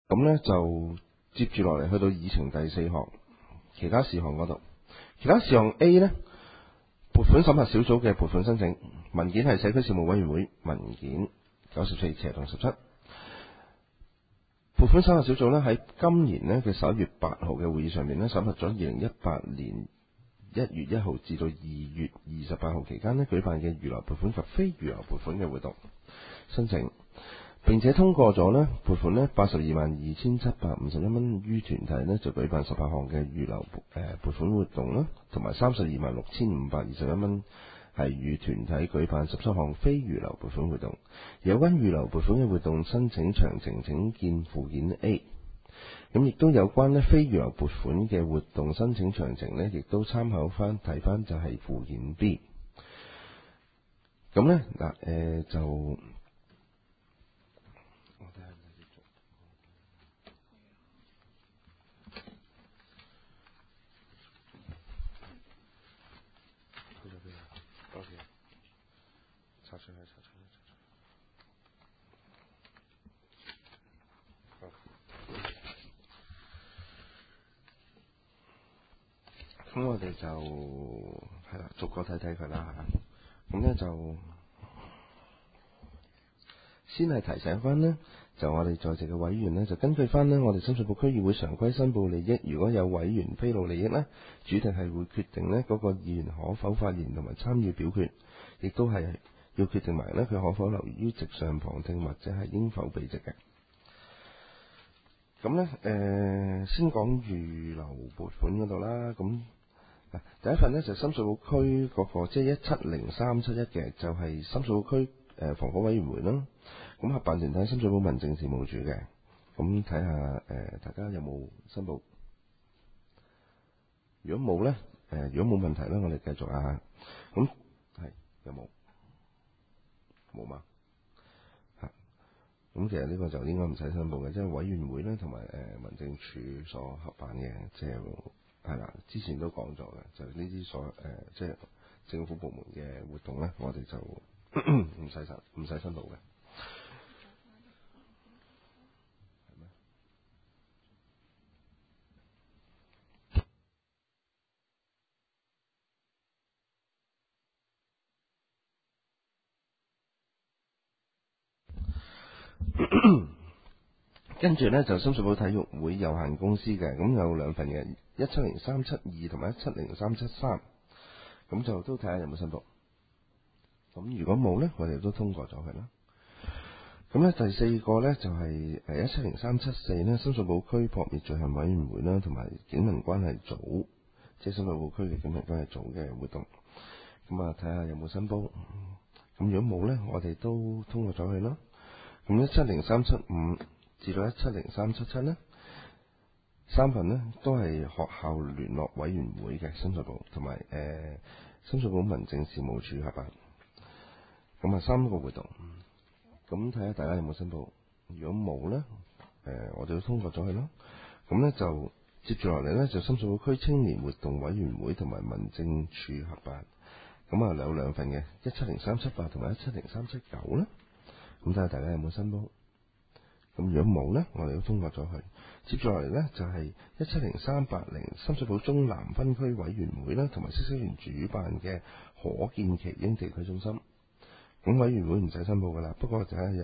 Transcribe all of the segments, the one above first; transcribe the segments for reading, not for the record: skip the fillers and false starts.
咁呢就接住落嚟去到議程第4項其他事項嗰度，其他事項 A 呢，撥款審核小組嘅撥款申請文件係社區事務委員會文件94/17。撥款審核小組呢，喺今年呢嘅11月8號嘅會議上面呢，審核咗2018年1月1號至到2月28號期間呢舉辦嘅預留撥款及非預留撥款嘅活動申請，並且通過咗呢撥款呢822751蚊於團體呢就舉辦18項嘅預留撥款活動啦，同埋326521蚊係與團體舉辦13項非預留撥款活動。有關預留撥款嘅活動申請詳情請見附件 A。咁亦都有關呢非預留撥款嘅活動申請詳情呢，亦都參考翻睇翻就係附件 B。咁呢嗱就我睇下繼續。去咗邊啊？OK， 查出嚟。咁我哋就係啦，逐個睇睇佢啦嚇。咁呢就先係提醒翻呢，就我哋在席嘅委員呢，就根據翻呢我哋深水埗區議會常規申報利益，如果有委員披露利益呢，主席係會決定呢嗰個議員可否發言同埋參與表決，亦都係要決定埋呢佢可否留於席上旁聽或者係應否避席嘅。咁呢先講預留撥款嗰度啦。咁第一份呢，就深水埗區嗰個即係170371嘅，就係深水埗區房屋委員會啦。咁合辦團體深水埗民政事務處嘅。咁睇下大家有冇申報？如果冇呢，如果冇問題呢，我哋繼續啊。咁係有冇？冇嘛？咁其實呢個就應該唔使申報嘅，即係委員會呢同埋民政處所合辦嘅，即係係啦。之前都講咗嘅，就呢啲即係政府部門嘅活動呢，我哋就唔使申報嘅。跟住呢，就深水埗體育會有限公司嘅，咁有兩份嘅170372同埋170373，咁就都睇下有冇申報。咁如果冇呢，我哋都通過咗佢啦。咁呢，第四個呢，就係170374呢，深水埗區撲滅罪行委員會啦，同埋警民關係組，即係深水埗區嘅警民關係組嘅活動。咁啊，睇下有冇申報。咁如果冇呢，我哋都通過咗佢啦。咁170375至到170377呢，三份呢都係學校聯絡委員會嘅深水埗，同埋深水埗民政事務處合辦。咁啊，3個活動。咁睇下大家有冇申報。如果冇呢，我哋都通過咗佢啦。咁呢，就接住落嚟呢，就深水埗區青年活動委員會同埋民政處合辦。咁啊，有兩份嘅17038同埋17039啦。咁睇下大家有冇申報。咁如果冇呢，我哋都通過咗佢。接住落嚟呢，就係1700380深水埗中南分區委員會啦，同埋嗇色園主辦嘅可建奇英地區中心。咁委員會唔使申報噶啦，不過就係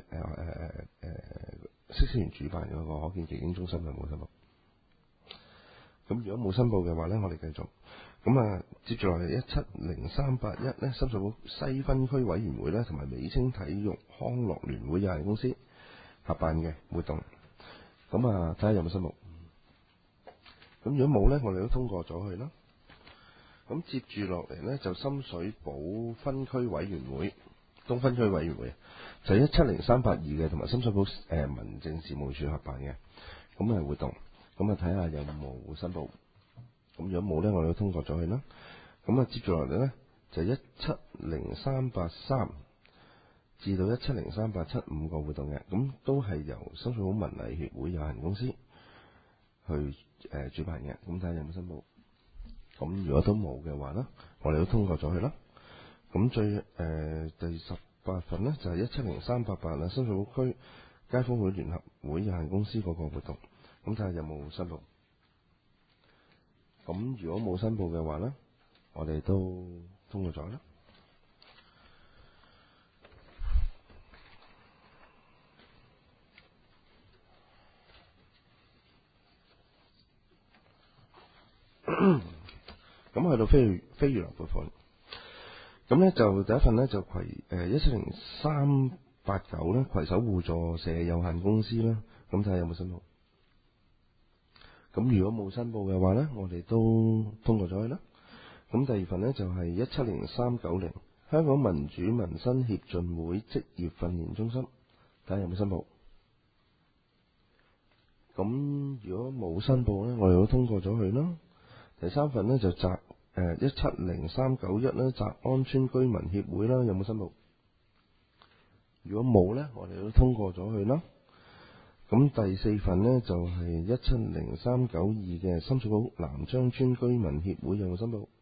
嗇色園主辦嗰個可建奇英中心就冇申報。咁如果冇申報嘅話呢，我哋繼續。咁啊，接住落嚟17031呢，深水埗西分區委員會啦，同埋美青體育康樂聯會有限公司合辦嘅活動。咁啊，睇下有冇申報。咁如果冇呢，我哋都通過咗佢啦。咁接住落嚟呢，就深水埗分區委員會、東分區委員會，就17032嘅，同埋深水埗民政事務處合辦嘅咁嘅活動。咁啊，睇下有冇申報。咁如果冇呢，我哋都通過咗佢啦。咁啊，接住落嚟呢，就17033至到1703875個活動嘅，咁都係由深水埗文藝協會有限公司去主辦嘅。咁睇下有冇申報。咁如果都冇嘅話呢，我哋都通過咗佢啦。咁第18份呢，就係17038啦，深水埗區街坊會聯合會有限公司嗰個活動，咁睇下有冇申報。咁如果冇申報嘅話呢，我哋都通過咗啦。咁去到非預留撥款，咁呢就第一份呢，就170-389呢攜手互助社有限公司啦，咁睇下有冇申報。咁如果冇申報嘅話呢，我哋都通過咗去啦。咁第二份呢，就係170-390香港民主民生協進會職業訓練中心，睇下有冇申報。咁如果冇申報呢，我哋都通過咗去啦。第三份呢，就170-391啦，澤安村居民協會啦，有冇申報？如果冇呢，我哋都通過咗去啦。咁第四份呢，就係170-392嘅深水埗南昌村居民協會，有冇申報？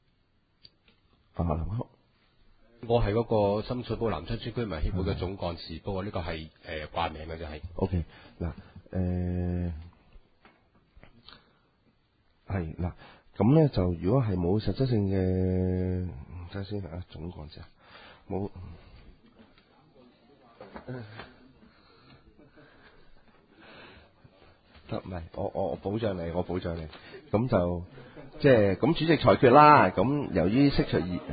我係嗰個深水埗南昌村居民協會嘅總幹事，不過呢個係掛名嘅就係。 OK， 嗱，係嗱，咁呢就如果係冇實質性嘅，睇下先啊，總幹事冇。得唔係？我保障你，咁就即係咁，主席裁決啦。咁由於釋除議，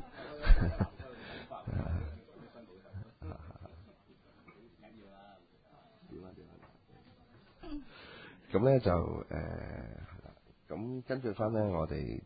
咁咧就咁根據翻咧，我哋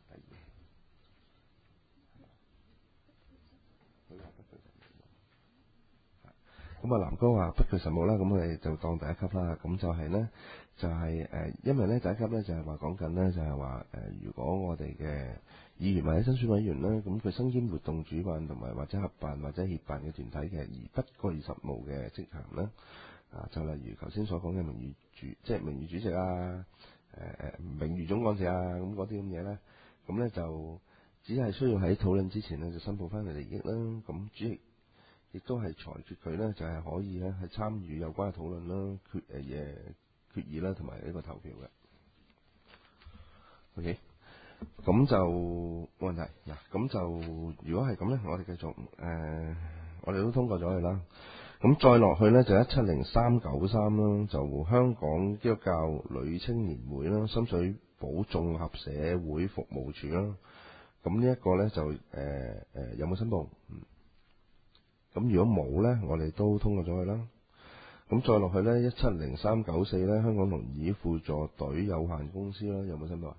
咁啊，南哥話不具實務啦，咁我哋就當第一級啦。咁就係咧，因為咧第一級咧就係話講緊咧，就係話如果我哋嘅議員或者申選委員咧，咁佢身兼活動主辦同埋或者合辦或者協辦嘅團體嘅，而不具實務嘅職銜咧，就例如頭先所講嘅名譽主席啊，名譽總幹事啊，咁嗰啲咁嘢咧，咁咧就只係需要喺討論之前咧就申報翻嚟利益啦。咁主席亦都係裁決佢呢，就係可以呢，係參與有關嘅討論啦、決議啦，同埋呢個投票嘅。OK， 咁就冇問題嗱。咁就如果係咁呢，我哋繼續我哋都通過咗佢啦。咁再落去呢，就170-393啦，就香港基督教女青年會啦，深水埗綜合社會服務處啦。咁呢一個呢，就有冇申報？咁如果冇呢，我哋都通過咗佢啦。咁再落去呢，170-394呢，香港輪椅輔助隊有限公司啦，有冇申報啊？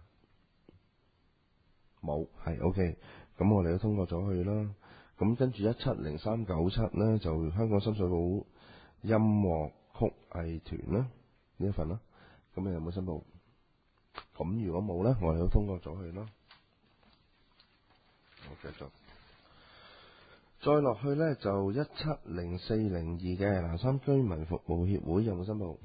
冇，係 OK。咁我哋都通過咗佢啦。咁跟住170-397呢，就香港深水埗音樂曲藝團啦，呢一份啦。咁你有冇申報？咁如果冇呢，我哋都通過咗佢啦。我繼續。再落去呢，就170-402嘅南山居民服務協會，有冇申報？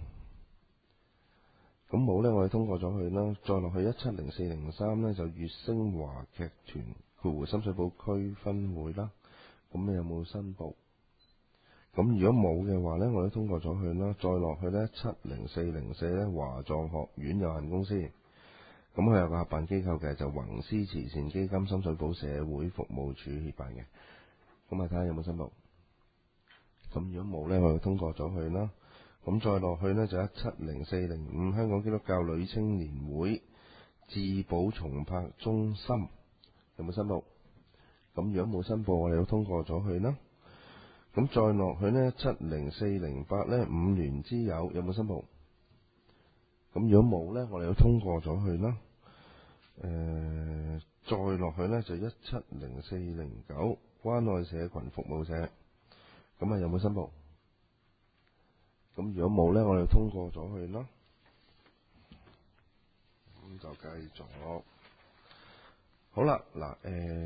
咁冇呢，我哋通過咗佢啦。再落去170-403呢，就粵星華劇團深水埗區分會啦。咁你有冇申報？咁如果冇嘅話呢，我哋通過咗佢啦。再落去呢，170-404呢，華藏學院有限公司。咁佢有個合辦機構嘅，就宏師慈善基金深水埗社會服務處協辦嘅。咁啊，睇下有冇申報。咁如果冇呢，我哋通過咗佢啦。咁再落去呢，就170-405香港基督教女青年會智寶重拍中心，有冇申報？咁如果冇申報，我哋都通過咗佢啦。咁再落去呢，170-408呢五聯之友，有冇申報？咁如果冇呢，我哋都通過咗佢啦。再落去呢，就170-409關愛社群服務社，咁啊有冇申報？咁如果冇呢，我哋通過咗佢啦。咁就繼續。好啦，嗱，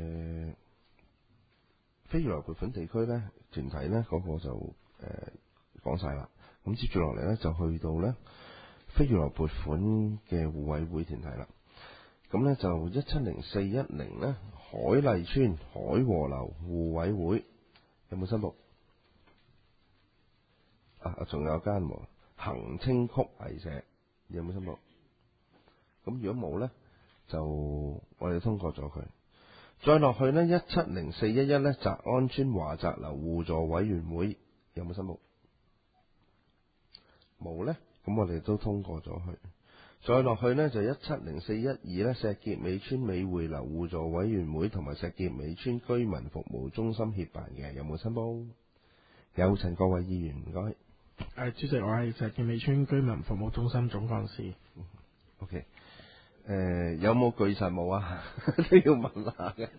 非預留撥款地區呢，團體呢嗰個就講晒啦。咁接住落嚟呢，就去到呢非預留撥款嘅互委會團體啦。咁呢，就170-410呢海麗村海和樓互委會，有冇申報？ 仲有間喎，恒清曲藝社有冇申報？咁如果冇呢，就我哋通過咗佢。再落去呢，170411呢，澤安村華澤樓互助委員會有冇申報？冇呢，咁我哋都通過咗佢。再落去呢，就170412呢，石硤尾村美匯樓互助委員會同埋石硤尾村居民服務中心協辦嘅，有冇申報？有，陳國偉議員，唔該。 主席，我係石硤尾村居民服務中心總幹事。 OK，有冇據實務啊？都要問下嘅。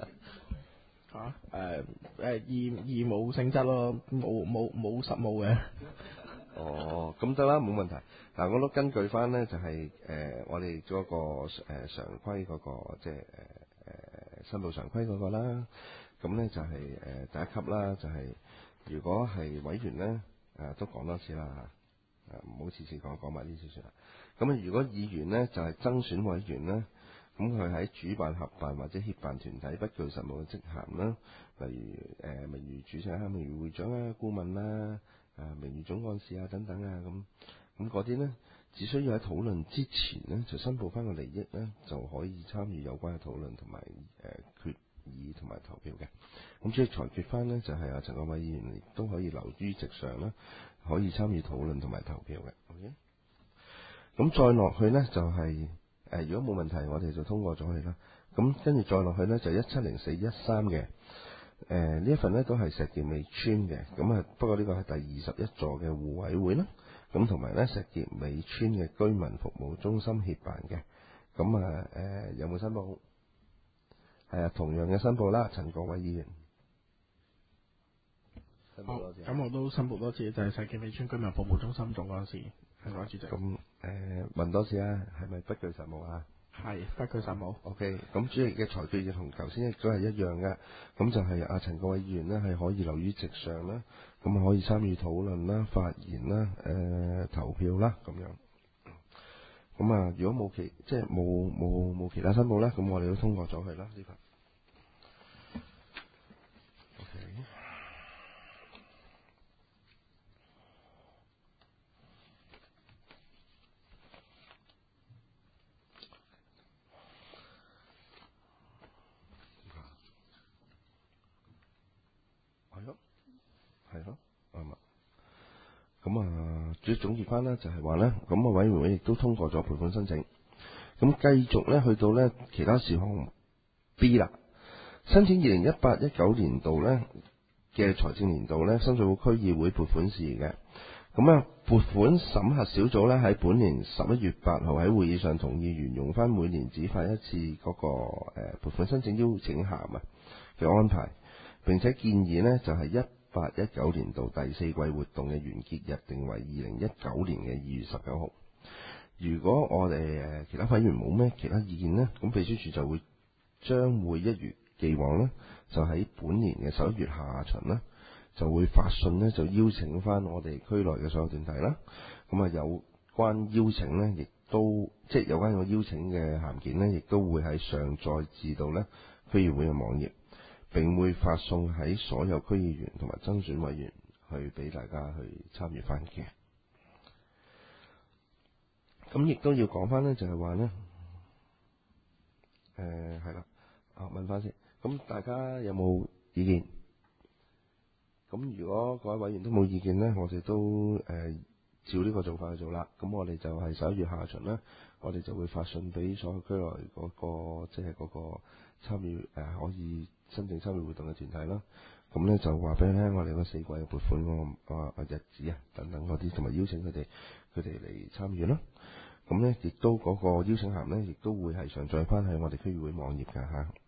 義務性質咯，冇實務嘅。 哦，咁得啦，冇問題。嗱，我都根據翻呢，就係我哋嗰個常規嗰個，即係申報常規嗰個啦。咁呢就係第一級啦，就係如果係委員呢，都講多次啦嚇，唔好次次講埋呢次算啦。咁啊，如果議員呢，就係增選委員呢，咁佢喺主辦、合辦或者協辦團體不具實務嘅職銜啦，例如名譽主席啊、名譽會長啊、顧問啦。名譽總幹事啊等等啊，咁嗰啲呢，只需要喺討論之前呢，就申報翻個利益呢，就可以參與有關嘅討論同埋決議同埋投票嘅。咁即係裁決翻呢，就係阿陳國偉議員亦都可以留於席上啦，可以參與討論同埋投票嘅。OK，咁再落去呢，就係如果冇問題，我哋就通過咗佢啦。咁跟住再落去呢，就170413嘅。呢一份呢都係石硤尾村嘅，咁不過呢個係第21座嘅互委會啦，咁同埋呢石硤尾村嘅居民服務中心協辦嘅，咁有冇申報？係啊，同樣嘅申報啦，陳國偉議員。 咁我都申報多次，就係石硤尾村居民服務中心總幹事，係我主席。 咁問多次啊，係咪不具實務啊？ 係不具實務。 OK，咁主席嘅裁決亦同頭先亦都係一樣嘅，咁就係阿陳國偉議員呢係可以留於席上啦，咁可以參與討論啦、發言啦、投票啦咁樣。咁啊，如果冇其他申報咧，咁我哋都通過咗佢啦呢份。OK。係咯，啱啊。咁啊，主要總結翻呢，就係話呢，咁啊委員會亦都通過咗撥款申請。咁繼續呢，去到呢其他事項 B 啦，申請2018-19年度呢嘅財政年度呢，深水埗區議會撥款事宜嘅。咁啊，撥款審核小組呢，喺本年11月8號喺會議上同意沿用翻每年只發一次嗰個撥款申請邀請函啊嘅安排，並且建議呢，就係18-19年度第4季活動嘅完結日定為2019年嘅2月19號。如果我哋其他委員冇咩其他意見呢，咁秘書處就會將會一如既往呢，就喺本年嘅11月下旬呢，就會發信呢，就邀請翻我哋區內嘅所有團體啦。咁啊，有關邀請呢，亦都即係有關個邀請嘅函件呢，亦都會喺上載至到呢區議會嘅網頁，並會發送喺所有區議員同埋增選委員去俾大家去參與翻嘅。咁亦都要講翻呢，就係話呢，係啦，問翻先。咁大家有冇意見？咁如果各位委員都冇意見呢，我哋都照呢個做法去做啦。咁我哋就係11月下旬呢，我哋就會發信俾所有區內嗰個即係嗰個參與可以申請參與活動嘅團體啦。咁呢就話俾你聽，我哋嗰4季嘅撥款嗰個日子啊等等嗰啲，同埋邀請佢哋嚟參與啦。咁呢亦都嗰個邀請函呢，亦都會係上載翻喺我哋區議會網頁㗎嚇。